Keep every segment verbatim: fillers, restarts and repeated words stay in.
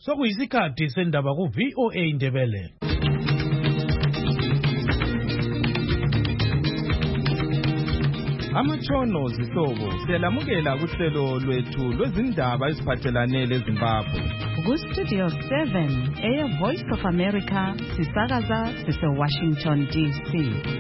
sokuyisikhathi sendaba ku V O A Ndebele. Amatshono zihlobo siyalamukela kuhlelo lwethu lwezindaba eziphathelane leZimbabwe. Ku Studio seven eya Voice of America sisakaza sise Washington D C.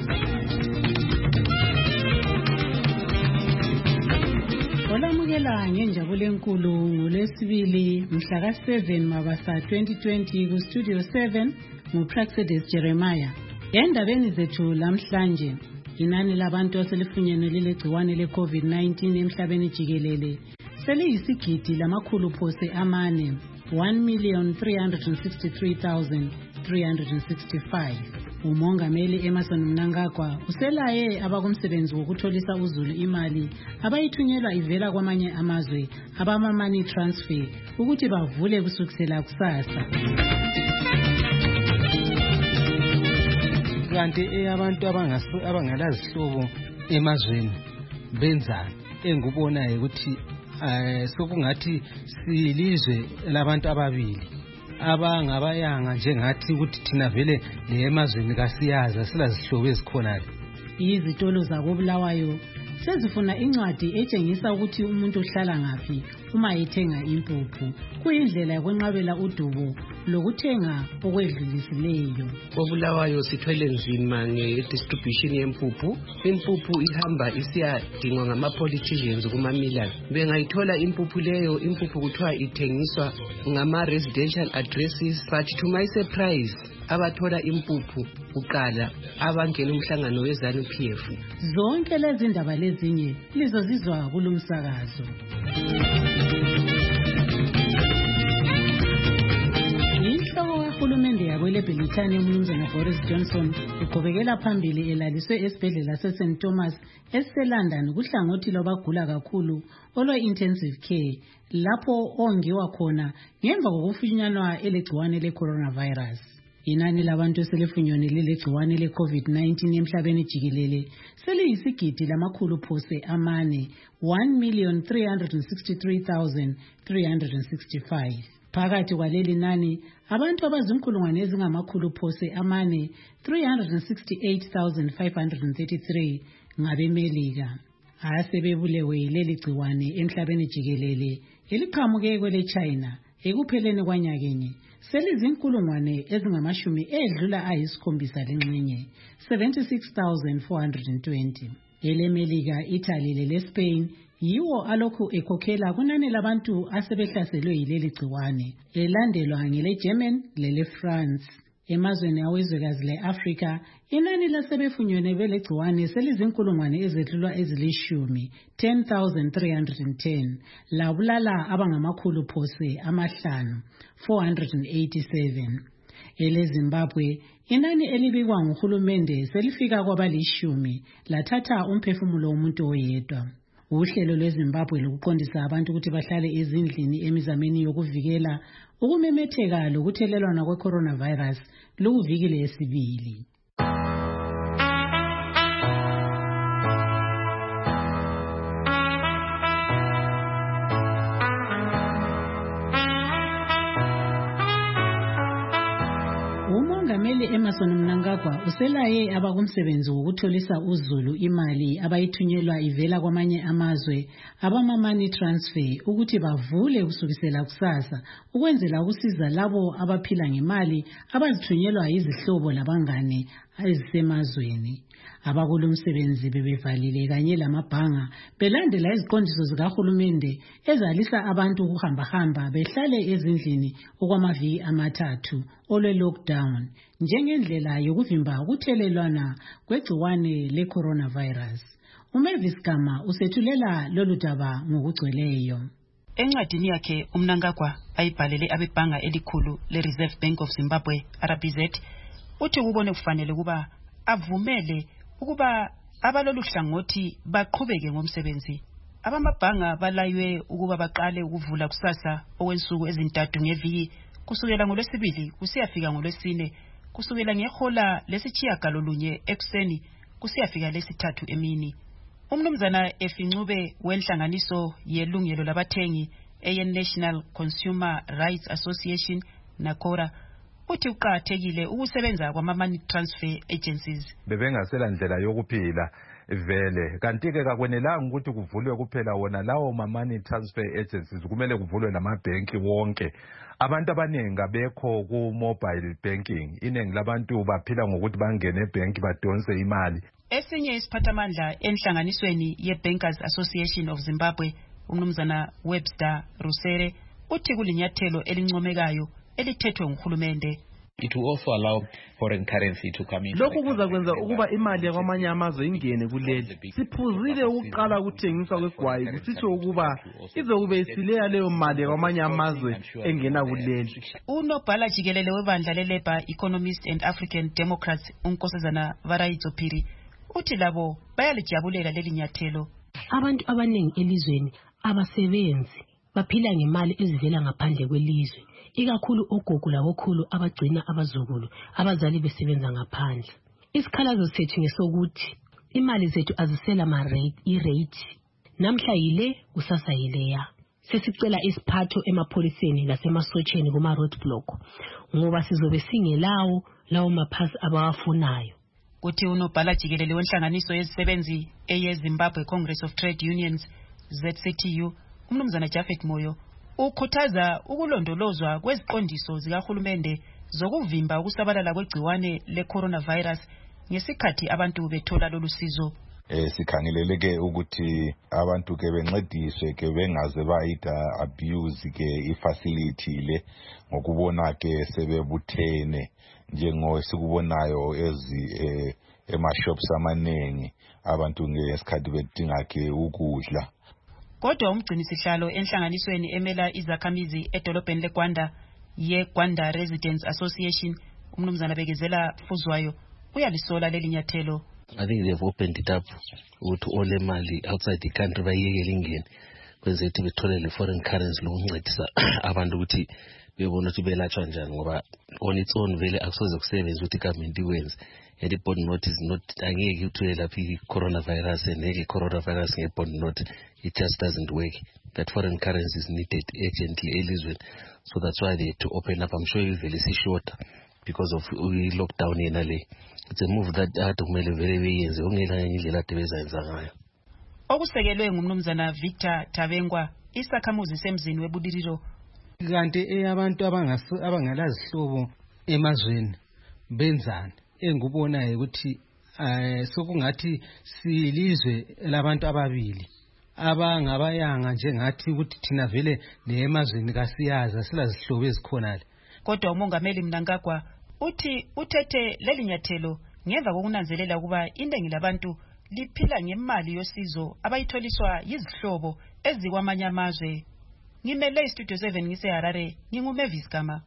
Olamukela ngenjabulo enkulu ngolwesibili mhla ka seven Mabasa twenty twenty ku Studio seven nguPraxedes Jeremiah. Endabeni zethu lamhlanje inani labantu aselifunyenwe lile gciwane le COVID nineteen emhlabeni jikelele seliyisigidi lamakhulu phose amane one million three hundred sixty-three thousand three hundred sixty-five. Umongameli Emmerson Mnangagwa uselaye abakumsebenzi wokutholisa uzulu imali abayithunyelwa ivela kwamanye amazwe abama money transfer ukuthi bavule kusukisela kusasa. Kanti eyabantu abangalazihlobo emazweni benzani engikubonayo ukuthi eh sokungathi silizwe labantu ababili abangabayanga njengathi ukuthi thina vele le emazweni kasiyaza silazihlobo ezikhona. Izitolo zakobulawayo sezifuna incwadi etshengisa ukuthi umuntu uhlala ngaphi uma ethenga impuphu. Kuyindlela yokwenqabela udubo lokuthenga okwedlulisileyo. Obulawayo sithwele nzima nge-distribution yempuphu. Impuphu ihamba isiyadingwa ngama-politicians kuma-Milan. Bengayithola impuphu leyo, impuphu kuthiwa ithengiswa ngama-residential addresses, but to my surprise abathola impuphu uqala abangena umhlangano wezanu P F. Zonke lezi ndaba lezinye lizozizwa kulumsakazo. Uhulumende yakwele Bhelitane umnumzana Boris Johnson uqhubekela phambili elaliswe esibhedlela seSaint Thomas eseLondon kuhlangothi lobagula kakhulu olwe intensive care lapho ongiwa khona ngemva kokufunyanwa elegciwane le coronavirus. Inani labantu selifunyenwe lile gciwane le COVID nineteen emhlabeni jikelele seliyisigidi lamakhulu phose amane one million three hundred sixty-three thousand three hundred sixty-five. Phakathi kwaleli nani abantu abazinkulungwane ezingamakhulu phose amane three hundred sixty-eight thousand five hundred thirty-three ngabemelika asebebulewe leli gciwane emhlabeni jikelele eliqhamuke kwele China ekupheleni kwanyakenye selizinkulungwane ezingamashumi edlula ayisikhombisa lenxenye seventy-six thousand four hundred twenty. Elemelika, Italy lele Spain yiwo alokhu ekhokhela kunani labantu asebehlaselwe yileli gciwane elandelwa ngele German lele France. Emazweni awezwekazi le-Afrika inani lasebefunyenwe bele gciwane selizinkulungwane ezedlulwa ezilishumi ten thousand three hundred ten labulala abangamakhulu phose amahlanu four hundred eighty-seven. Ele Zimbabwe inani elibikwa nguhulumende selifika kwabalishumi lathatha umphefumulo womuntu oyedwa. Uhlelo lweZimbabwe lokuqondisa abantu ukuthi bahlale ezindlini emizameni yokuvikela ukumemetheka lokuthelelwana kwe-coronavirus lukuvikile esibili. Umongameli Emmerson Mnangagwa uselaye abakumsebenzi wokutholisa uzulu imali abayithunyelwa ivela kwamanye amazwe abama money transfer ukuthi bavule kusukisela kusasa ukwenzela ukusiza labo abaphila ngemali abazithunyelwa izihlobo labangane ezisemazweni. Abakulumsebenzi bebevalile kanye lamabhanga belandela iziqondiso zikahulumende ezalisa abantu ukuhamba hamba behlale ezindlini okwamaviki amathathu olwe lockdown njengendlela yokuvimba ukuthelelwana kwegciwane le coronavirus. uMavis Gama usethulela lolu daba ngokugcweleyo. Encwadini yakhe uMnangagwa ayibhalele abebhanga elikhulu le Reserve Bank of Zimbabwe R B Z uthi kubone kufanele kuba avumele ukuba abalolu hlangothi baqhubeke ngomsebenzi. Abamabhanga balaywe ukuba baqale ukuvula kusasa okwensuku ezintathu ngeviki kusukela ngolwesibili kusiyafika ngolwesine kusukela ngehola lesitshiyagalolunye ekuseni kusiyafika lesithathu emini. Umnumzana Efincube wenhlanganiso yelungelo labathengi eye-National Consumer Rights Association NACORA uthi uqathekile ukusebenza kwama-money transfer agencies. Bebengasela ndlela yokuphila vele kanti ke kakwenelanga ukuthi kuvulwe kuphela wona lawo ma-money transfer agencies, kumele kuvulwe namabhenki wonke. Abantu abaningi abekho ku-mobile banking, iningi labantu baphila ngokuthi bangene ebhenki badonse imali. Esinye isiphathamandla enhlanganisweni ye-Bankers Association of Zimbabwe, umnumzana Webster Rusere, uthi kulinyathelo elincomekayo elithethwe nguhulumende. It will also allow foreign currency to come in. Lokhu kuza kwenza ukuba imali yakwamanye amazwe ingene kuleli. Siphuzile ukuqala ukuthengiswa kwegwayi kusitsho ukuba izokube isileya leyo mali yakwamanye amazwe engena kuleli. Unobhala jikelele webandla le-Labour Economist and African Democrats uNkosazana Varaidzo Phiri uthi labo bayalijabulela leli nyathelo. Abantu abaningi elizweni abasebenzi baphila ngemali ezivela ngaphandle kwelizwe, ikakhulu ogogo labokhulu abagcina abazukulu abazali besebenza ngaphandle. Isikhalazo sethu ngesokuthi imali zethu azisela ma rate i-rate namhla yile kusasa yileya. Sesicela isiphatho emapholiseni lasemasotsheni kuma roadblock ngoba sizobe singelawo lawo maphasi abawafunayo. Kuthi unobhala jikelele wenhlanganiso yezisebenzi eye-Zimbabwe Congress of Trade Unions Z C T U umnumzana Jafet Moyo ukhuthaza ukulondolozwa kweziqondiso zikahulumende zokuvimba ukusabalala kwegciwane le-coronavirus ngesikhathi abantu bethola lolu sizo. Eh sikhangeleleke ukuthi abantu ke bencediswe ke bengaze bayita abuse ke ifacility le ngokubona ke sebebuthene njengo sikubonayo ezi eh, ema-shops amaningi abantu ngesikhathi bedinga ke ukudla. Kodwa umgcinisihlalo enhlanganisweni emela izakhamizi edolobheni leGwanda ye-Gwanda Residents Association umnumzana Bekezela Fuzwayo uyalisola leli nyathelo. I think they've opened it up ukuthi ole mali outside the country bayekele ingene kwenze ukuthi betholele foreign currency lokuncedisa abantu ukuthi bebona ukuthi belatshwa njani ngoba on its own vele akusoze kusebenza ukuthi government iwenze. And the bond note is not angeke uthole lapha i-coronavirus and coronavirus nge-bond note. It just doesn't work. That foreign currency is needed urgently elizweni. So that's why they had to open up. I'm sure you will see shorter because of lockdown in L A. It's a move that had to make very easy. Ongela indlela tebezayenza ngayo. Okusekelwe ngumnumzana Victor Tabengwa isakhamuzi semzini webudiriro. Kanti abantu abangalazihlobo emazweni benzani engubonayo ukuthi eh sokungathi silizwe labantu ababili abangabayanga njengathi ukuthi thina vele nemazweni kasiyaza silazihlobo ezikhona le. Kodwa umongameli Mnangagwa uthi uthethe leli nyathelo ngemva kokunanzelela kuba iningi labantu liphila ngemali yosizo abayitholiswa yizihlobo ezikwamanye amazwe. Ngimele iStudio seven ngise Harare nginguMavis Gama.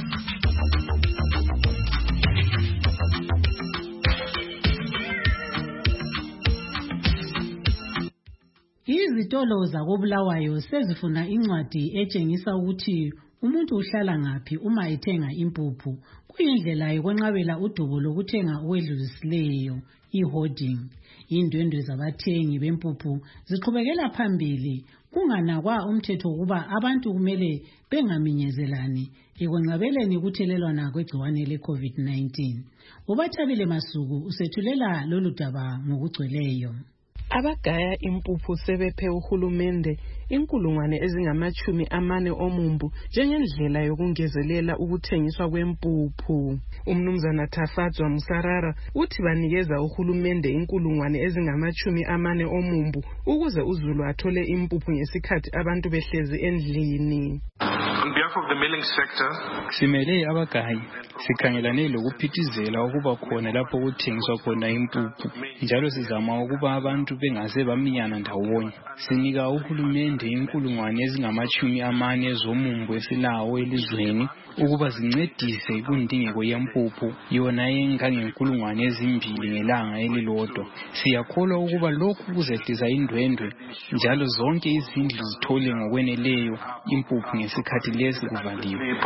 Izitolo zakobulawayo sezifuna incwadi etshengisa ukuthi umuntu uhlala ngaphi uma ethenga impuphu. Kuyindlela yokwenqabela udubo lokuthenga okwedlulisileyo i-hoarding. Indwendwe zabathengi bempuphu ziqhubekela phambili kunganakwa umthetho ukuba abantu kumele bengaminyezelani ekwenqabeleni ukuthelelwana kwegciwane le-COVID nineteen. Ubathabile Masuku usethulela lolu daba ngokugcweleyo. Abagaya impuphu sebephe uhulumende inkulungwane ezingamachumi amane omumbu njengendlela yokungezelela ukuthengiswa kwempuphu. Umnumzana Thafadzwa Musarara uthi banikeza uhulumende inkulungwane ezingamachumi amane omumbu ukuze uZulu athole impuphu ngesikhathi abantu behlezi endlini. On behalf of the milling sector, simele abagayi sikhangelane lokuphithizela ukuba khona lapho kuthengiswa khona impuphu njalo sizama ukuba abantu bengaze baminyana ndawonye. Sinika uhulumende inkulungwane ezingamachumi amane zomumbu esilawo elizweni ukuba zincedise kundingeko yempuphu yona engangenkulungwane ezimbili ngelanga elilodwa. Siyakholwa ukuba lokhu kuzehlisa indwendwe njalo zonke izindlu zithole ngokweneleyo impuphu ngesikhathi lesi kuvaliwe.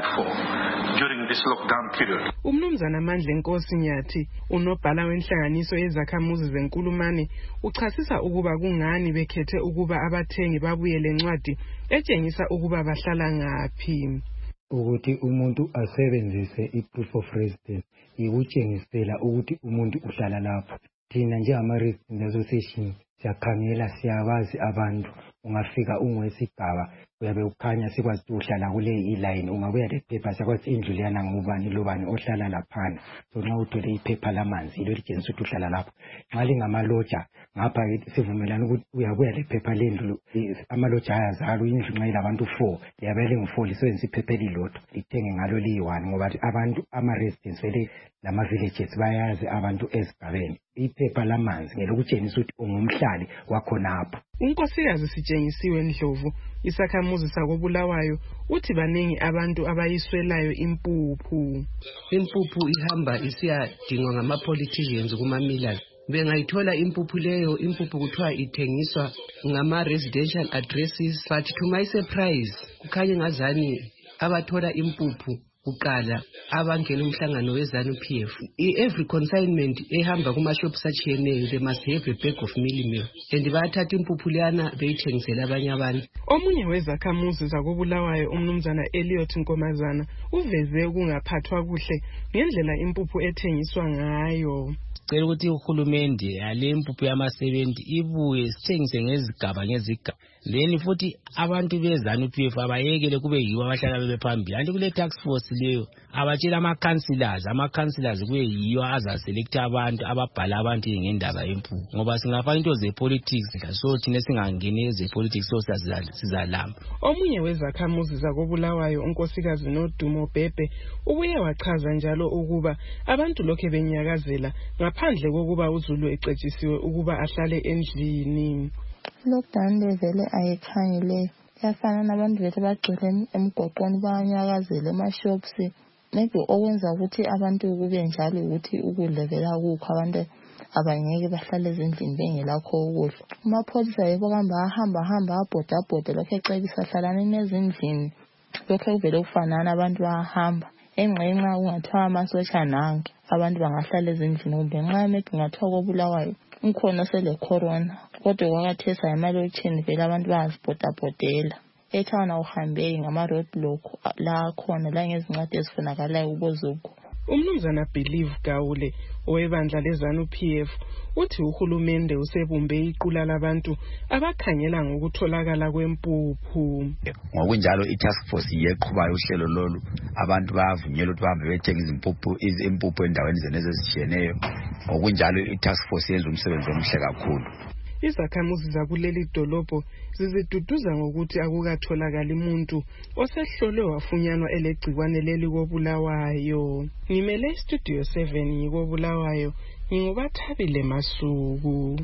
Umnumzana Mandla Nkosi Nyathi, unobhala wenhlanganiso yezakhamuzi zeNkulumane, uchasisa ukuba kungani bekhethe ukuba abathengi babuye lencwadi etshengisa ukuba bahlala ngaphi. Ukuthi umuntu asebenzise i-proof of residence ikutshengisela ukuthi umuntu uhlala lapho. Thina njengama-resident association siyakhangela, siyabazi abantu. Ungafika ungwesigaba uyabe ukhanya sikwazi ukuthi uhlala kule iline, ungabuya lephepha sakwazi indlu leyana ngubani lobani ohlala laphana. So nxa uthole iphepha lamanzi ilo litshengisa ukuthi uhlala lapho. Nxa lingamaloja ngapha sivumelana ukuthi uyabuya lephepha lendlu. Amaloja ayazala indlu nxa ilabantu four liyabe lingu-four lisebenzisa iphepha elilodwa lithenge ngalo liyi-one ngoba abantu ama-residents vele lama-villages bayazi abantu ezigabeni. Iphepha lamanzi ngelokutshengisa ukuthi ungumhlali wakhonapho. Unkosikazi Sitshengisiwe Ndlovu, isakhamuzi sakoBulawayo, uthi baningi abantu abayiswelayo impuphu. Impuphu ihamba isiyadingwa ngama-politicians kuma-millers. Bengayithola impuphu leyo, impuphu kuthiwa ithengiswa ngama-residential addresses, but to my surprise kukhanye ngazani abathola impuphu kuqala abangena umhlangano weZANU-P F. Every consignment ehamba kuma-shops atshiyeneyo, they must have a bag of mealie meal. And bayathatha impuphu leyana beyithengisela abanye abantu. Omunye wezakhamuzi zakoBulawayo, umnumzana Elliot Nkomazana, uveze ukungaphathwa kuhle ngendlela impuphu ethengiswa ngayo. Cela ukuthi uhulumende ale impuphu yama-seventy ibuye sithengise ngezigaba ngezigaba. Then futhi abantu beZANU-P F abayekele kube yiwo abahlala bebephambili. Anti kule tax force leyo abatshela ama-councillors, ama-councillors kube yiwo azaselecta abantu ababhala abantu ngendaba yempuphu. Ngoba singafaka into ze-politics, so thina singangeni ze-politics so sizalamba. Omunye wezakhamuzi zakoBulawayo, unkosikazi Nodumo Bhebhe, ubuye wachaza njalo ukuba abantu lokhe benyakazela ngaphandle kokuba uZulu ecetshisiwe ukuba ahlale endlini. Lockdown levele ayikhangile, yafana nabantu bethu bagcwele emgwaqweni bayanyakazela ema-shops. Maybe okwenza ukuthi abantu kube njalo ukuthi ukudla vela kukho, abantu abangeke bahlale ezindlini bengelakho ukudla. Amapholisa yebo kamba ahamba hamba abhoda abhoda lokho ecebisa hlalani ezindlini. Lokho kuvele kufanana abantu bayahamba. Enqenqa kungathiwa amasosha nanke abantu bangahlala ezindlini kumbe nxa maybe kungathiwa koBulawayo ukhona sele corona, kodwa kwakathesa emalotsheni vele abantu bayazibhodabhodela. Ethawuni awuhambeki ngama-road block la khona la ngezincwadi ezifunakalayo kubozuku. Umnumzana Believe Gawule owebandla leZANU-P F uthi uhulumende usebumbe iqula labantu abakhangela ngokutholakala kwempuphu. Ngokunjalo i-task force yeqhubayo uhlelo lolu abantu bayavunyelwa ukuthi bahambe bethenga izimpuphu impuphu endaweni zenezi ezishiyeneyo. Ngokunjalo i-task force yenza umsebenzi omuhle kakhulu. Izakhamuzi zakuleli dolobho ziziduduza ngokuthi akukatholakali umuntu osehlolwe wafunyanwa elegcikwane leli koBulawayo. Ngimele Studio seven ngikoBulawayo, nginguBathabile Masuku.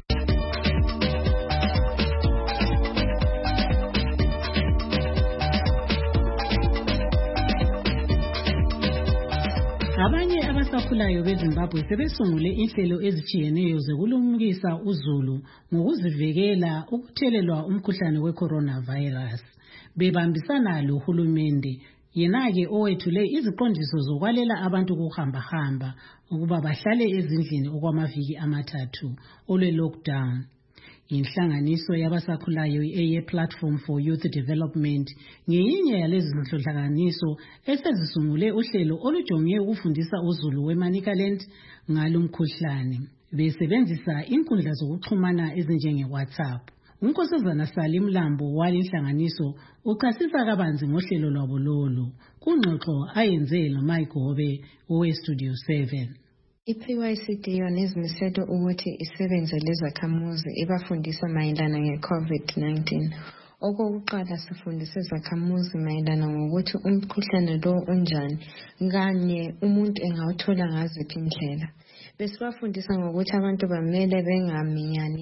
Abanye abasakhulayo beZimbabwe sebesungule inhlelo ezitshiyeneyo zokulumkisa uZulu ngokuzivikela ukuthelelwa umkhuhlane we-coronavirus. Bebambisana lohulumende, yena-ke owethule iziqondiso zokwalela abantu ukuhamba-hamba ukuba bahlale ezindlini okwamaviki amathathu olwe-lockdown. Inhlanganiso yabasakhulayo eye-Platform for Youth Development ngeyinye yalezi zinhlanganiso esezisungule uhlelo olujonge ukufundisa uZulu weManicaland ngalo mkhuhlane besebenzisa inkundla zokuxhumana ezinjenge-WhatsApp. Unkosazana Salim Lambo walenhlanganiso uchasisa kabanzi ngohlelo lwabo lolu kungxoxo ayenze noMike Hobe owe-Studio seven. I-P Y C D yona izimisele ukuthi isebenze lezakhamuzi ibafundisa mayelana nge-COVID nineteen. Okokuqala sifundisa izakhamuzi mayelana ngokuthi umkhuhlane lo unjani kanye umuntu engawuthola ngaziphi indlela. Besibafundisa ngokuthi abantu bamele bengaminyani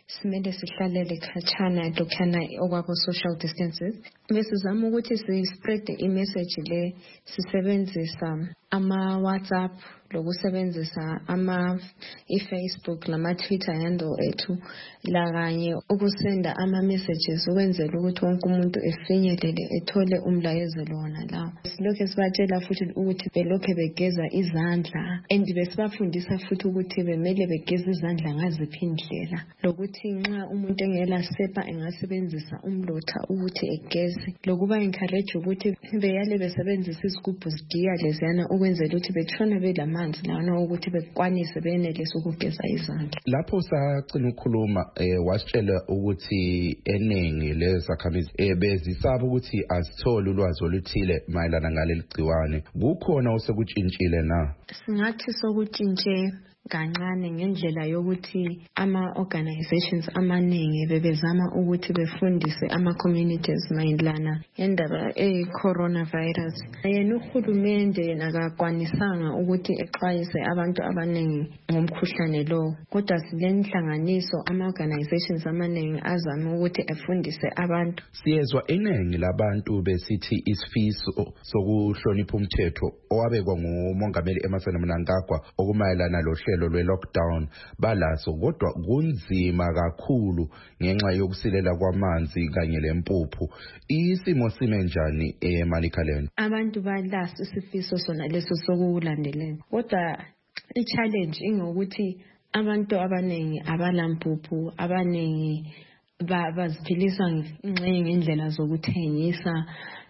simele sihlalele khatshana lokhana okwabo social distances. Besizama ukuthi si-spread i-message le sisebenzisa ama-WhatsApp lokusebenzisa ama i-Facebook lama-Twitter handle ethu la kanye ukusenda ama-messages ukwenzela ukuthi wonke umuntu efinyelele ethole umlayezo lona lawo. Silokhu sibatshela futhi ukuthi belokhu begeza izandla and besibafundisa futhi ukuthi bemele begeza izandla ngaziphi indlela lokuthi nxa umuntu engela sepa engasebenzisa umlotha ukuthi egeze lokuba encourage ukuthi beyale besebenzisa izigubhu zigiya leziyana ukwenzela ukuthi betshona belama lana ukuthi bekwanise benelise ukugeza izandla. Lapho sacina ukukhuluma eh wasitshela ukuthi eningi lezakhamizi eh bezisaba ukuthi asithole ulwazi oluthile mayelana ngaleli gciwane. Kukhona osekutshintshile na? Singathi sokutshintshe kancane ngendlela yokuthi ama-organizations amaningi bebezama ukuthi befundise ama-communities mayelana ngendaba e-coronavirus. Yena uhulumende yena akakwanisanga ukuthi exwayise abantu abaningi ngomkhuhlane lo. Kodwa silenhlanganiso ama-organizations amaningi azama ukuthi efundise abantu. Siyezwa iningi labantu besithi isifiso sokuhlonipha umthetho owabekwa ngumongameli Emmerson Mnangagwa okumayelana lo hlelo lwe-lockdown balaso kodwa kunzima kakhulu ngenxa yokusilela kwamanzi kanye lempuphu. Isimo sime njani eManicaland? Abantu balaso isifiso sona leso sokulandelela kodwa i-challenge ingokuthi abantu abaningi abalampuphu abaningi baziphilisa ngendlela zokuthengisa.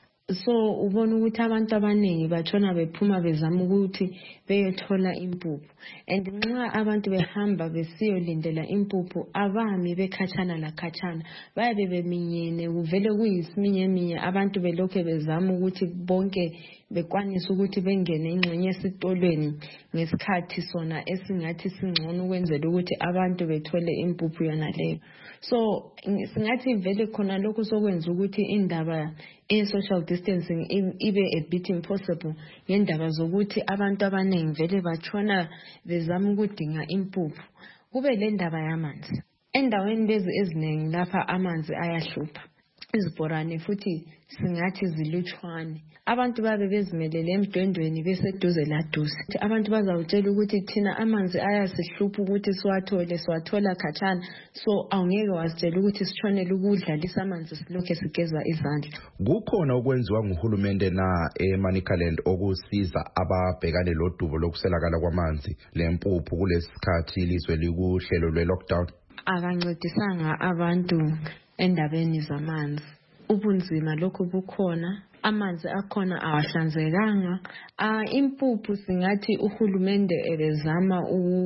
So ubona ukuthi abantu abaningi batshona bephuma bezama ukuthi beyothola impuphu and nxa abantu behamba besiyolindela impuphu abami bekhatshana la khatshana bayabe beminyene kuvele kuyisiminyeminya abantu belokho bezama ukuthi bonke bekwanisa ukuthi bengene ingxenye esitolweni ngesikhathi sona esingathi singcono ukwenzela ukuthi abantu bethole impuphu yona leyo. So singathi vele khona lokho sokwenza ukuthi indaba e-social distancing ibe a bit impossible ngendaba zokuthi abantu abaningi vele batshona bezama ukudinga impuphu. Kube le ndaba yamanzi endaweni lezi eziningi lapha amanzi ayahlupha izibhorane futhi singathi zilutshwane. Abantu babe bezimelele emdwendweni beseduze laduze. Abantu bazawutshela ukuthi thina amanzi ayasihlupha ukuthi siwathole siwathola khatshana so awungeke wasitshela ukuthi sitshonele ukudlalisa amanzi silokho sigeza izandla. Kukhona okwenziwa nguhulumende na eManicaland okusiza ababhekane lodubo lokuselakala kwamanzi lempuphu kulesikhathi ilizwe likuhlelo lwe-lockdown? Akancedisanga abantu endabeni zamanzi. Ubunzima lokho bukhona. Amanzi akhona awahlanzekanga. Ah impuphu singathi uhulumende ebezama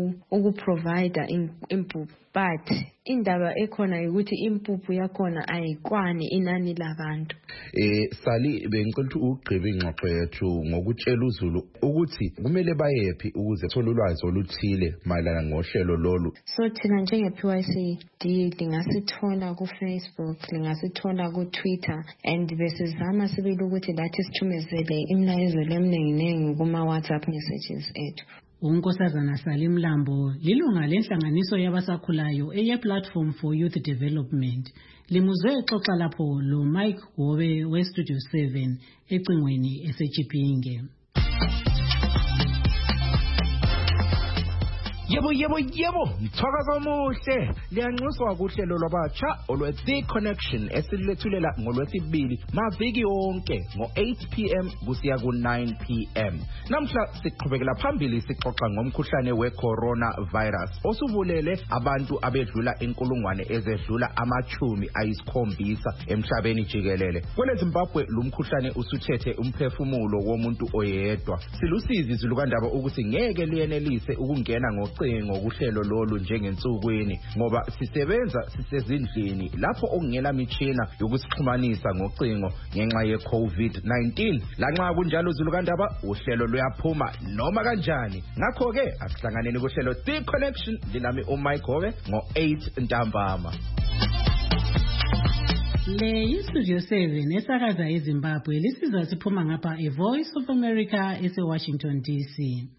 ukuprovide impuphu but indaba ekhona ukuthi impuphu yakhona ayikwani inani labantu. Eh Sali bengicela ukuthi ugqibe ingxoxo yethu ngokutshela uZulu ukuthi kumele bayephi ukuze thola ulwazi oluthile mayelana ngohlelo lolu. So thina njenge-P Y C D lingasithola ku Facebook, lingasithola ku Twitter and besizama sibili ukuthi lathi sithumezele imlayezo lemningi kuma WhatsApp messages ethu. uNkosazana Salim Lambo lilunga lenhlanganiso yabasakhulayo eye Platform for Youth Development. Limuzwe xoxa lapho lo Mike Gobe we Studio seven ecingweni eseChipinge. Yebo yebo yebo mthakazo omuhle liyanxuswa kuhlelo lwabatsha olwe The Connection esilethulela ngolwesibili maviki onke ngo eight p m kusiya ku nine p m Namhla siqhubekela phambili sixoxa ngomkhuhlane we-coronavirus osubulele abantu abedlula inkulungwane ezedlula amachumi ayisikhombisa emhlabeni jikelele. Kwele Zimbabwe lumkhuhlane usuthethe umphefumulo womuntu oyedwa. Silusizi zilukandaba ukuthi ngeke liyenelise ukungena ngo ngokuhlelo lolu njengensukwini ngoba sisebenza sisezindlini lapho okungela mitshina yokusixhumanisa ngocingo ngenxa ye-COVID nineteen. Lanxa kunjalo Zulukandaba uhlelo luyaphuma noma kanjani. Ngakho ke asihlanganeni kuhlelo The Connection linami uMike Gobe ngo eight ntambama. Le Studio seven esakaza eZimbabwe lisizwa siphuma ngapha e Voice of America ese Washington D C.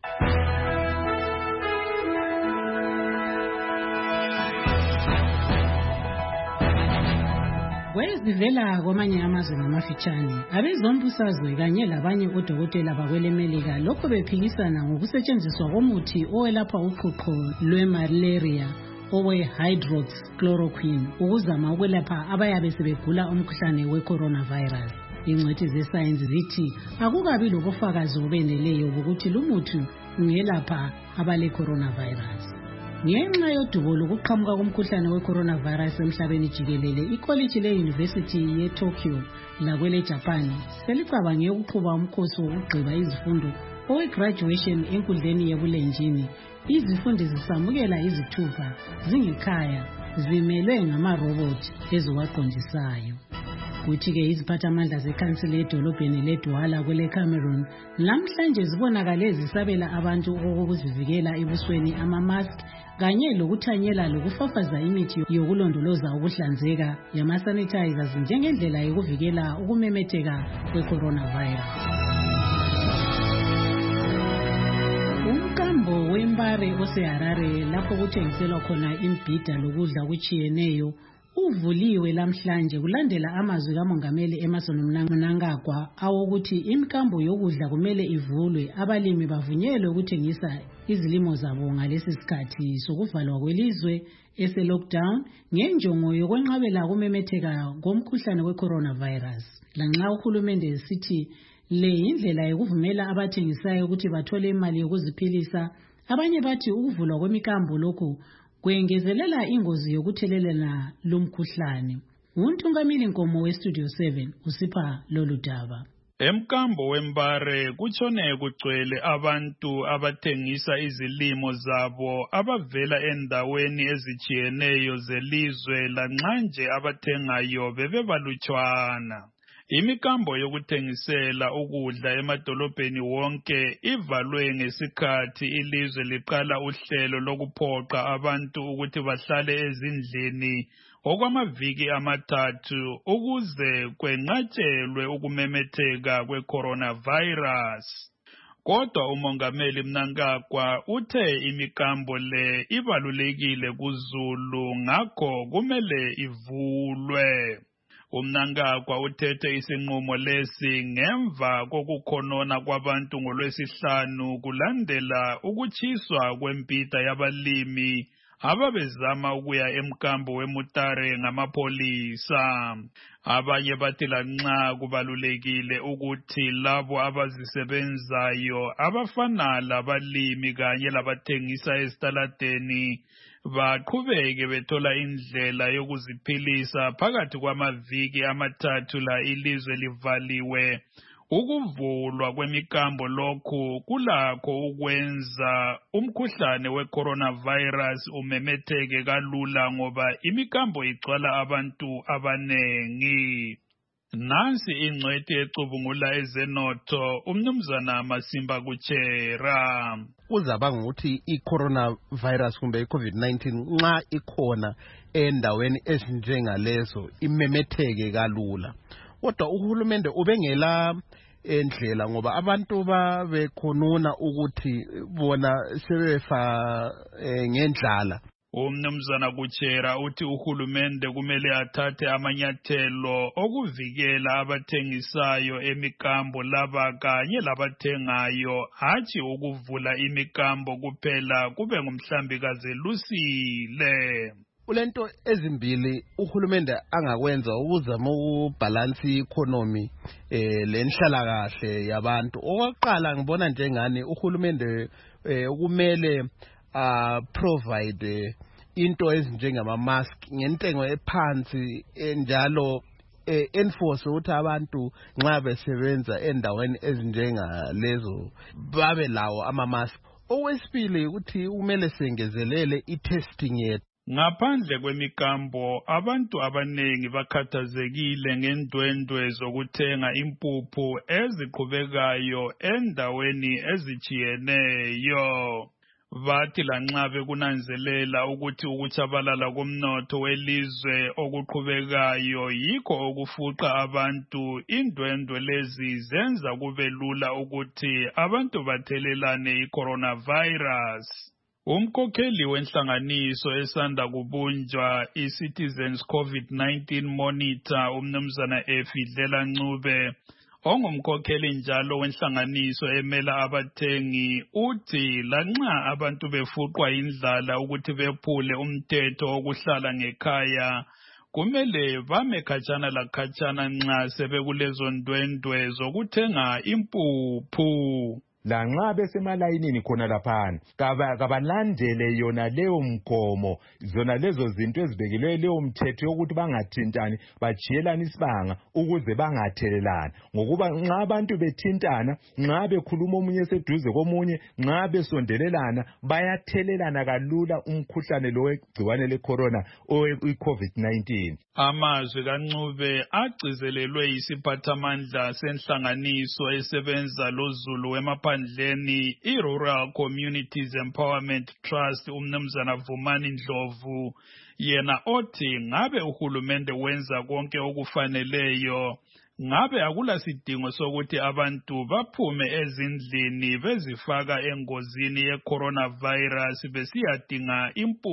Sivela kwamanye amazwe ngamafitshane, abezombusazwe kanye labanye odokotela bakwelemelika lokho bephikisana ngokusetshenziswa komuthi owelapha uqhuqho lwemalaria owe-hydroxychloroquine ukuzama ukwelapha abayabe sebegula umkhuhlane we-coronavirus. Ingcwethi zesayensi zithi akukabi lobufakazi obeneleyo bokuthi lumuthi ungelapha abale-coronavirus. Ngenxa yodubo lokuqhamuka komkhuhlane we-coronavirus emhlabeni jikelele, ikoliji le-University ye-Tokyo lakwele Japan selicabange ukuqhuba umkhosi wokugqiba izifundo owe-graduation enkundleni yebulenjini. Izifundi zisamukela izithupha zingekhaya zimelwe ngamaroboti eziwaqondisayo. Kuthi-ke iziphathamandla zekhansili edolobheni leDouala kwele Cameroon namhlanje zibonakale zisabela abantu okokuzivikela ebusweni ama-mask kanye lokuthanyela lokufafaza imithi yokulondoloza ukuhlanzeka yama-sanitizers njengendlela yokuvikela ukumemetheka kwe-coronavirus. Umkambo wembare oseHarare lapho kuthengiselwa khona imbhida lokudla kuchiyeneyo uvuliwe lamhlanje kulandela amazwi kaMongameli Emmerson Mnangagwa awokuthi imkambo yokudla kumele ivulwe, abalimi bavunyelwe ukuthengisa izilimo zabo ngalesi sikhathi sokuvalwa kwelizwe ese-lockdown ngenjongo yokwenqabela ukumemetheka komkhuhlane we-coronavirus. Lanxa uhulumende esithi le indlela yokuvumela abathengisayo ukuthi bathole imali yokuziphilisa, abanye bathi ukuvulwa kwemikambo lokhu kwengezelela ingozi yokuthelelana lumkhuhlane. Untungamili Nkomo we-Studio seven usipha lolu daba. Emkambo wembare kutshone kugcwele abantu abathengisa izilimo zabo abavela endaweni ezijiyeneyo zelizwe lanxa nje abathengayo bebebalutshwana. Imikambo yokuthengisela ukudla emadolobheni wonke ivalwe ngesikhathi ilizwe liqala uhlelo lokuphoqa abantu ukuthi bahlale ezindlini okwamaviki amathathu ukuze kwenqatshelwe ukumemetheka kwe-coronavirus. Kodwa uMongameli Mnangagwa uthe imikambo le ibalulekile kuZulu ngakho kumele ivulwe. UMnangagwa uthethe isinqumo lesi ngemva kokukhonona kwabantu ngoLwesihlanu kulandela ukuchiswa kwempita yabalimi ababezama ukuya emkambo weMutare ngamapholisa. Abanye bathi lanxa kubalulekile ukuthi labo abazisebenzayo abafana labalimi kanye labathengisa esitaladeni baqhubeke bethola indlela yokuziphilisa phakathi kwamaviki amathathu la ilizwe livaliwe, ukuvulwa kwemikambo lokhu kulakho ukwenza umkhuhlane we-coronavirus umemetheke kalula ngoba imikambo igcwala abantu abanengi. Nansi ingcwethi ecubungula ezenotho umnumzana Masimba Kuchera. Uzabanga ukuthi i-coronavirus kumbe i-COVID nineteen nxa ikhona endaweni ezinjengalezo imemetheke kalula. Kodwa uhulumende ubengela endlela ngoba abantu babekhonona ukuthi bona sebefa ngendlala. Umnumzana Kuchera uthi uhulumende kumele athathe amanyathelo okuvikela abathengisayo emikambo laba kanye labathengayo, hatshi ukuvula imikambo kuphela kube ngumhlambi kaze lusile. Ulento ezimbili uhulumende angakwenza ukuzama ukubhalansi i-economy eh lenhlalakahle yabantu. Okwaqala ngibona njengani uhulumende kumele uh provide into ezinjengama mask ngentengo ephansi njalo enforce ukuthi abantu nxa besebenza endaweni ezinjenga lezo babe lawo ama mask. Okwesibili ukuthi kumele sengezelele i-testing yethu. Ngaphandle kwemikambo abantu abanengi bakhathazekile ngendwendwe zokuthenga impuphu eziqhubekayo endaweni ezijiyeneyo. Bathi lanxa bekunanzelela ukuthi ukutshabalala komnotho welizwe okuqhubekayo yikho okufuqa abantu, indwendwe lezi zenza kube lula ukuthi abantu bathelelane i-coronavirus. Umkhokheli wenhlanganiso esanda kubunjwa iCitizens COVID nineteen Monitor umnumzana Efidlela Ncube ongumkhokheli njalo wenhlanganiso emela abathengi uthi lanxa abantu befuqwa indlala ukuthi bephule umthetho wokuhlala ngekhaya kumele bame khatshana lakhatshana nxa sebekulezo ndwendwe zokuthenga impuphu. Lanxa besemalayinini khona laphana kabalandele yona leyo mgomo zona lezo zinto ezibekileyo leyo mthetho yokuthi bangathintani bajiyelana isibanga ukuze bangathelelana ngokuba nxa abantu bethintana nxa bekhuluma omunye seduze komunye nxa besondelelana bayathelelana kalula umkhuhlane lo wegciwane lecorona owe-COVID nineteen. Amazwi kaNcube agcizelelwe isiphathamandla senhlanganiso esebenza loZulu emaphandleni i-Rural Communities Empowerment Trust umnumzana Vumani Ndlovu yena othi ngabe uhulumende wenza konke okufaneleyo ngabe akula sidingo sokuthi abantu baphume ezindlini bezifaka engozini ye-coronavirus besiyadinga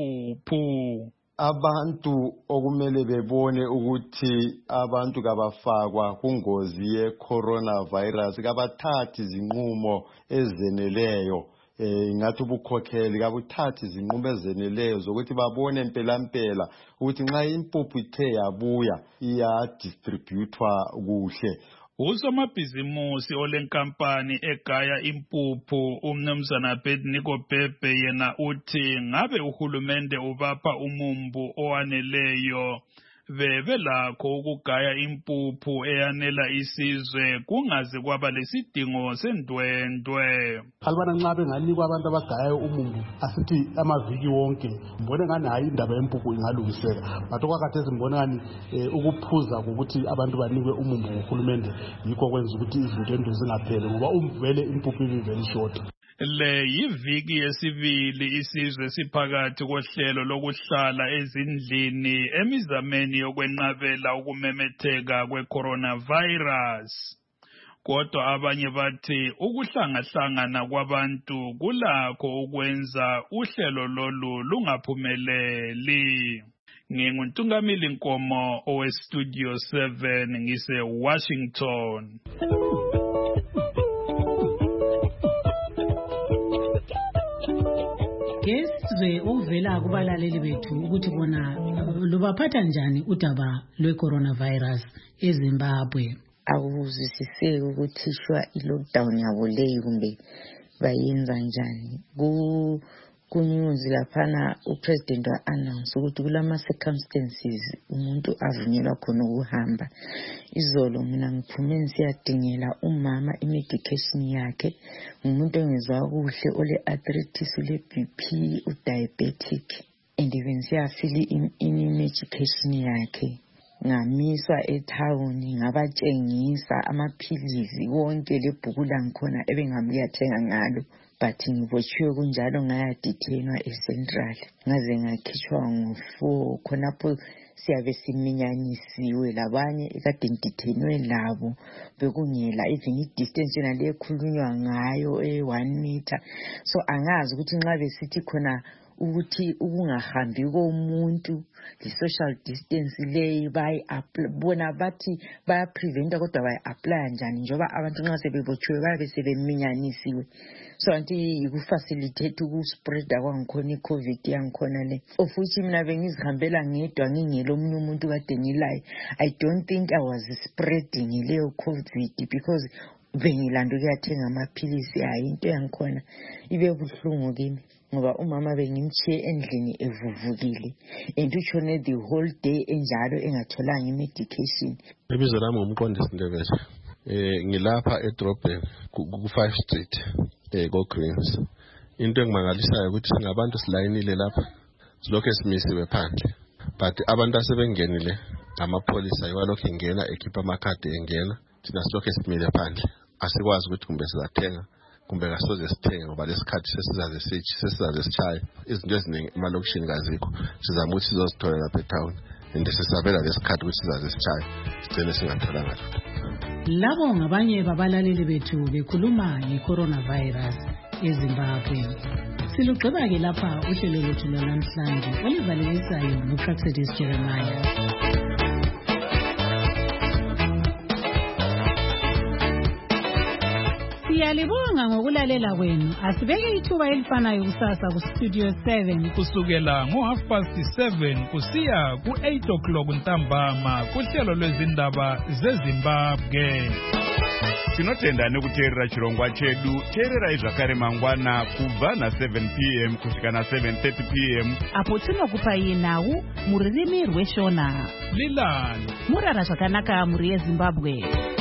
impuphu. Abantu okumele bebone ukuthi abantu kabafakwa kungozi ye-coronavirus kabathathi izinqumo ezeneleyo eh ngathi ubukhokheli kabuthathi izinqumo ezeneleyo zokuthi babone impela impela ukuthi nxa impuphu ithe yabuya iya distributwa kuhle. Usomabhizimusi olenkampani egaya impuphu umnumzana Bedniko Bebe yena uthi ngabe uhulumende ubapha umumbu owaneleyo bebe lakho ukugaya impuphu eyanela isizwe kungaze kwaba lesidingo sendwendwe. Alibana nxa benganikwa abantu abagayayo umumbu asithi amaviki wonke mbone ngani hayi indaba yempuphu ingalungiseka but okwakhathesi mbone ngani ukuphuza ukuthi abantu banikwe umumbu ngohulumende yikho kwenza ukuthi izindwendwe zingapheli ngoba umvele impuphu ivele short. Le yiviki yesibili isizwe siphakathi kohlelo lokuhlala ezindlini emizameni yokwenqabela ukumemetheka kwe-coronavirus. Kodwa abanye bathi ukuhlangahlangana kwabantu kulakho ukwenza uhlelo lolu lungaphumeleli. Nginguntungamili Nkomo owe-Studio seven ngise Washington. Kesizwe uvela kubalaleli bethu ukuthi bona lubaphatha njani udaba lwe-coronavirus eZimbabwe. Akuzwisiseki ukuthi shwa i-lockdown yabo leyi kumbe bayenza njani. Ku kunews laphana upresident wa-announce ukuthi kulama circumstances umuntu avunyelwa khona ukuhamba. Izolo mina ngiphume nisiyadingela umama i-medication yakhe umuntu ongezwa kuhle ole arthritis ule B P u diabetic and even siyafili i-medication yakhe. Ngamiswa etown ngabatshengisa amaphilizi wonke lebhuku langikhona ebengamuyathenga ngalo but ngibotshiwe kunjalo ngayadithenwa eCentral ngaze ngakhitshwa ngo-four khonapho siyabe siminyanisiwe labanye ekade ngidithenwe labo bekungela even i-distance yona le ekhulunywa ngayo e-one meter so angazi ukuthi nxa besithi khona ukuthi ukungahambi komuntu i-social distance leyi bayibona bathi bayapreventa kodwa bayi-apply njani njengoba abantu nxa sebebotshiwe bayabe sebeminyanisiwe so anti yikufacilitate ukuspreada kwangikhona i-COVID yangikhona le of which mina bengizihambela ngedwa ngingelo omunye umuntu kade ngilayo. I don't think I was spreading leyo COVID because bengilanda ukuyathenga amaphilisi hayi into yangikhona ibe buhlungu kimi ngoba umama bengimchiye endlini evuvukile and utshone the whole day enjalo engatholanga i-medication. Ibizo lami ngumqondisi Ndebele. Eh ngilapha edrobheni ku five street eh go Greens. Into engimangalisayo ukuthi singabantu silayinile lapha silokho esimisiwe phandle but abantu asebengenile amapolisa yiwalokho ingena ekhipha amakhadi engena thina silokho esimile phandle asikwazi ukuthi kumbe sizathenga kumbe kasoze sithenge ngoba lesikhathi sesizaze sithi sesizaze sichaye izinto eziningi emalokishini kazikho sizama ukuthi sizozithola lapha etown and sisabela lesikhathi ukuthi sizaze sichaye sigcine singatholanga lutho. Labo ngabanye babalaleli bethu bekhuluma nge-coronavirus eZimbabwe. Silugqiba ke lapha uhlelo lwethu lwanamhlanje oluvaliseyo nguPractice Jeremiah. Siyalibonga ngokulalela kwenu. Asibeke ithuba elifanayo kusasa ku Studio seven kusukela ngo half past seven kusiya ku eight o'clock ntambama kuhlelo lwezindaba zeZimbabwe. Tinotenda nekuteerera chirongwa chedu. Teererai zvakare mangwana kubva na seven p m kusvika na seven thirty p m apo tinokupai nhau mururimi rweshona. Lilani murara zvakanaka muri yeZimbabwe.